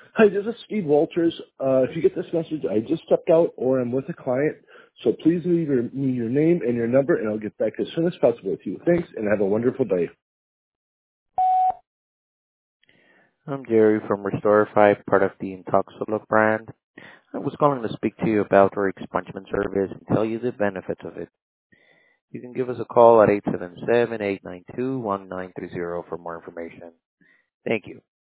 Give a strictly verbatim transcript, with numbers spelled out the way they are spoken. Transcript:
Hi, this is Steve Walters. Uh, if you get this message, I just stepped out or I'm with a client, so please leave your, me your name and your number, and I'll get back as soon as possible with you. Thanks, and have a wonderful day. I'm Jerry from Restore five, part of the Intoxola brand. I was calling to speak to you about our expungement service and tell you the benefits of it. You can give us a call at eight seven seven, eight nine two, one nine three zero for more information. Thank you.